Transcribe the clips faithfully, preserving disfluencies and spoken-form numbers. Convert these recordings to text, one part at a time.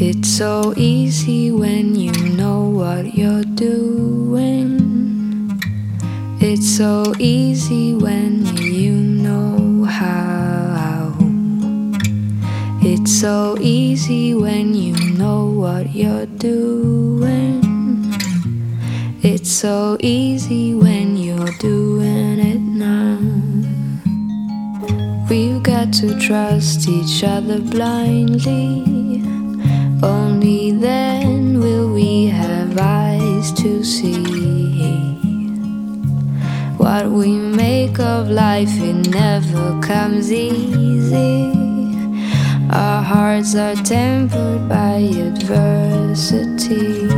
It's so easy when you know what you're doing. It's so easy when you know how. It's so easy when you know what you're doing. It's so easy when you're doing it now. We've got to trust each other blindly. Only then will we have eyes to see. What we make of life, it never comes easy. Our hearts are tempered by adversity.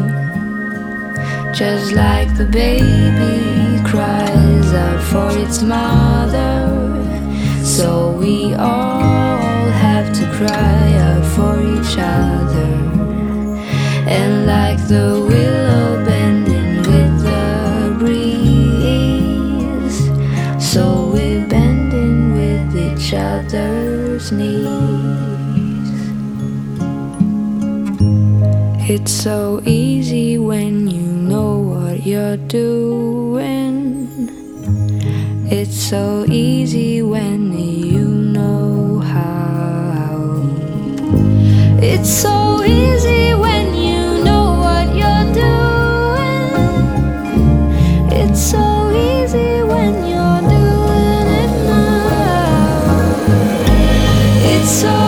Just like the baby cries out for its mother, so we all have to cry out for each other. And like the willow bending with the breeze, so we're bending with each other's knees. It's so easy when you know what you're doing. It's so easy when you know how. It's so easy when you know what you're doing. It's so easy when you're doing it now. It's so